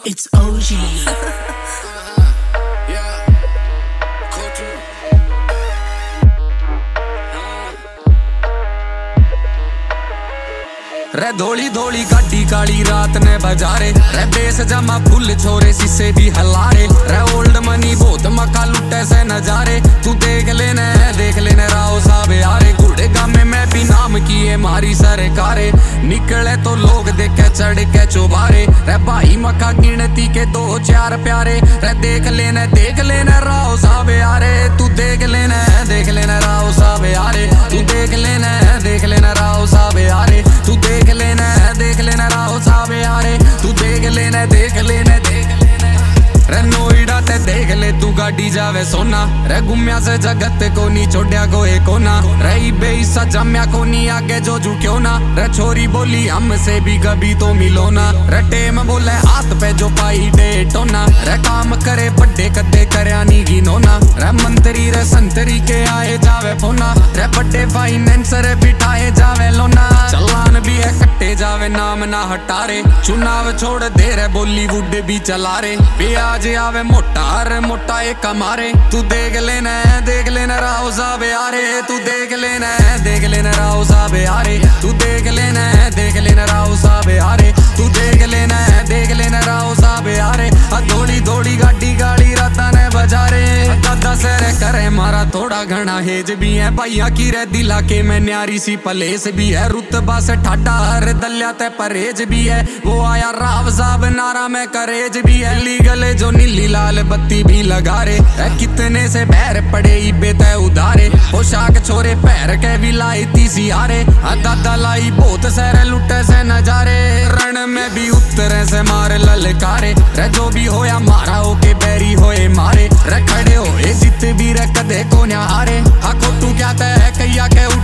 It's OG. रे धोली धोली गाड़ी काली रात ने बजारे रे बेस जमा फुल छोरे शीशे भी हलारे रे ओल्ड मनी बहुत मका लुटे से नजारे तू देख लेने राव साहब यारे घोड़े गामे में भी नाम किए मारी सरकारे निकले तो लोग देखे चढ़ के चौबारे रे भाई मका गिनती के 2-4 प्यारे रे देख लेने राव साहब यारे तू देख लेने राव साहब यारे तू देख लेने राव साहब यारे तू देख लेना राव साहब यारे तू देख लेना रे नोएडा ते देख ले तू गाड़ी जावे सोना रे गुम्या से जगत को नी छोड़या कोई कोना रे बेईसा जम्या को नी आगे जो क्यों ना रे छोरी बोली हमसे भी कभी तो मिलो ना रे टेम बोले हाथ पे जो पाई डेटोना रे काम करे बड्डे कदे करया नी गिनोना रे मंत्री रे संतरी के आए जावे फोना रे बड्डे फाइनेंसर बिठाए जावे लोना चलान भी है कट्टे जावे नाम ना हटारे चुनाव छोड़ दे रे बॉलीवुड भी चला रे आज आवे मोटा एक कमारे तू देख लेना राव साहब यारे तू देख लेना राव साहब यारे तू देख लेना राव साहब यारे तू देख लेना राव साहब यारे दौड़ी दौड़ी गाड़ी गाड़ी राता ने बजारे दादा सर करे मारा थोड़ा घना हेज भी है भाइया की रे दिला के में न्यारी सी पलेस भी है रुतबा से ठाडा हर दलिया ते परहेज भी है वो आया राव साहब नारा में करेज भी है लीगल जो नीली लाल बत्ती भी लगा रे कितने से बहर पड़े बेते उधारे पोशाक छोरे पैर के भी लाई तीसी आरे दादा लाई बहुत सारे लुटे से नजारे रण में भी उतरे से मारे ललकारे रे जो भी होया मारा होके बैरी होए मारे रे खड़े होए जित भी रे कदे को न्यारे हाको तू क्या तय कैया के